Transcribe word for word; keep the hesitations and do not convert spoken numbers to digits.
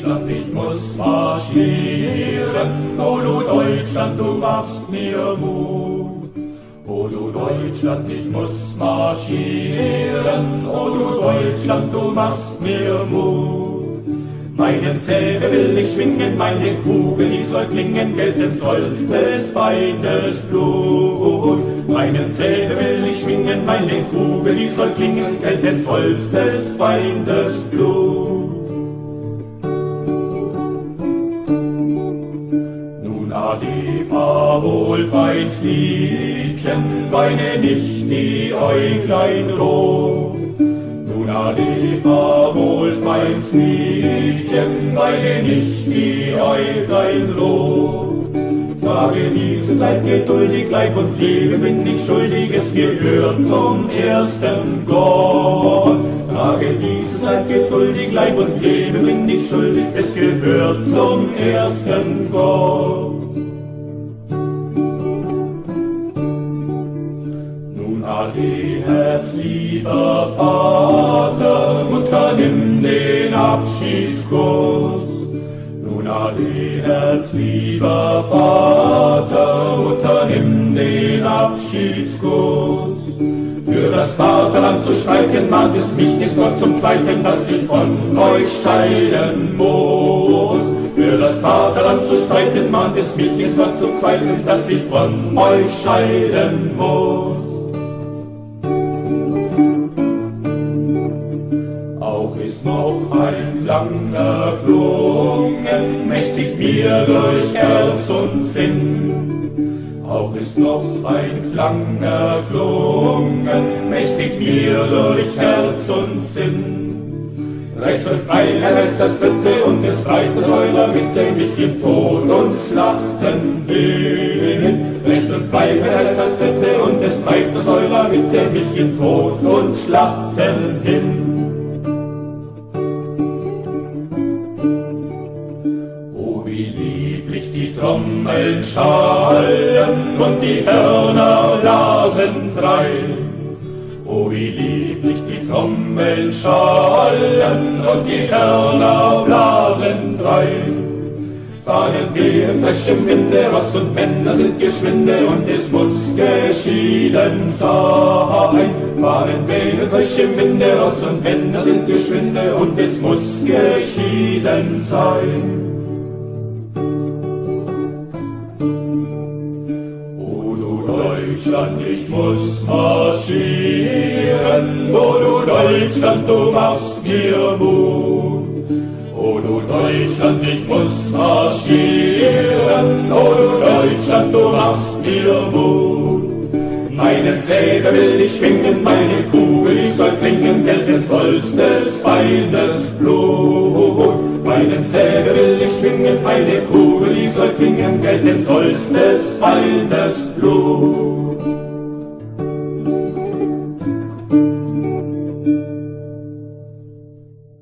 Deutschland, ich muss marschieren. O du Deutschland, du machst mir Mut. O du Deutschland, ich muss marschieren. O du Deutschland, du machst mir Mut. Meinen Säbel will ich schwingen, meine Kugel, die soll klingen, gelten soll's des Feindes Blut. Meinen Säbel will ich schwingen, meine Kugel, die soll klingen, gelten soll's des Feindes Blut. Nun ade, fahr wohl, feins Liebchen, weine nicht die Äuglein rot. Nun ade, fahr wohl, feins Liebchen, weine nicht die Äuglein rot. Trage dieses Leid geduldig, Leib und Leben bin ich schuldig, es gehört zum ersten Gott. Trage dieses Leid geduldig, Leib und Leben bin ich schuldig, es gehört zum ersten Gott. Nun ade, herzlieber Vater, Mutter, nimm den Abschiedskuss. Nun ade, herzlieber Vater, Mutter, nimm den Abschiedskuss. Für das Vaterland zu streiten, mag es mich nicht Gott zum Zweiten, dass ich von euch scheiden muss. Für das Vaterland zu streiten, mag es mich nicht Gott zum Zweiten, dass ich von euch scheiden muss. Auch ist noch ein Klang erklungen, mächtig mir durch Herz und Sinn. Auch ist noch ein Klang erklungen, mächtig mir durch Herz und Sinn. Recht und Freiheit ist das Dritte und es bleibt aus eurer Mitte mich in Tod und Schlachten bringen. Recht und Freiheit ist das Dritte und es bleibt aus eurer Mitte mich in Tod und Schlachten hin. Die Trommeln schallen und die Hörner blasen drein. Oh, wie lieblich die Trommeln schallen und die Hörner blasen drein. Fahnen gehen frisch im Winde, Ross und Männer sind geschwinde und es muss geschieden sein. Fahnen gehen frisch im Winde, Ross und Männer sind geschwinde und es muss geschieden sein. Deutschland, ich muss marschieren. O du Deutschland, du machst mir Mut. O du Deutschland, ich muss marschieren. O du Deutschland, du machst mir Mut. Meinen Säbel will ich schwingen, meine Kugel, die soll klingen, gelten soll's des Feindes Blut. Meinen Säbel will ich schwingen, meine Kugel, die soll klingen, gelten soll's des Feindes Blut.